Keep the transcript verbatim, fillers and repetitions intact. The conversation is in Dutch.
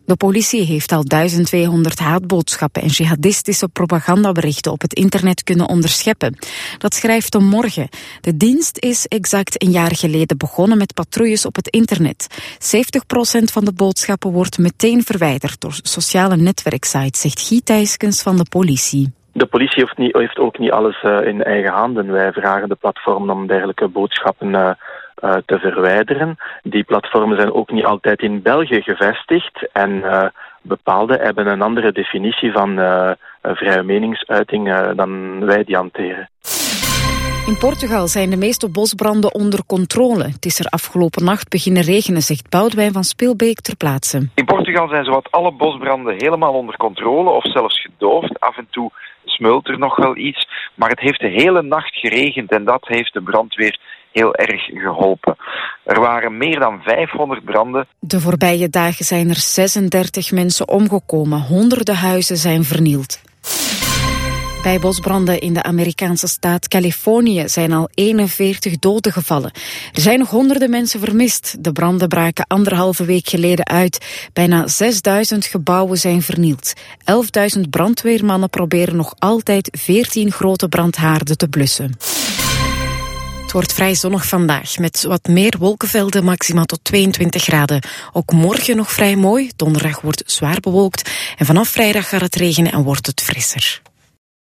De politie heeft al duizend tweehonderd haatboodschappen en jihadistische propagandaberichten op het internet kunnen onderscheppen. Dat schrijft De Morgen. De dienst is exact een jaar geleden begonnen met patrouilles op het internet. zeventig procent van de boodschappen wordt meteen verwijderd door sociale netwerksites, zegt Guy Thijskens van de politie. De politie heeft, niet, heeft ook niet alles uh, in eigen handen. Wij vragen de platformen om dergelijke boodschappen uh, uh, te verwijderen. Die platformen zijn ook niet altijd in België gevestigd en uh, bepaalde hebben een andere definitie van uh, vrije meningsuiting uh, dan wij die hanteren. In Portugal zijn de meeste bosbranden onder controle. Het is er afgelopen nacht beginnen regenen, zegt Boudewijn van Spilbeek ter plaatse. In Portugal zijn zowat alle bosbranden helemaal onder controle of zelfs gedoofd. Af en toe smult er nog wel iets, maar het heeft de hele nacht geregend en dat heeft de brandweer heel erg geholpen. Er waren meer dan vijfhonderd branden. De voorbije dagen zijn er zesendertig mensen omgekomen. Honderden huizen zijn vernield. Bij bosbranden in de Amerikaanse staat Californië zijn al eenenveertig doden gevallen. Er zijn nog honderden mensen vermist. De branden braken anderhalve week geleden uit. Bijna zesduizend gebouwen zijn vernield. elfduizend brandweermannen proberen nog altijd veertien grote brandhaarden te blussen. Het wordt vrij zonnig vandaag, met wat meer wolkenvelden, maxima tot tweeëntwintig graden. Ook morgen nog vrij mooi. Donderdag wordt zwaar bewolkt. En vanaf vrijdag gaat het regenen en wordt het frisser.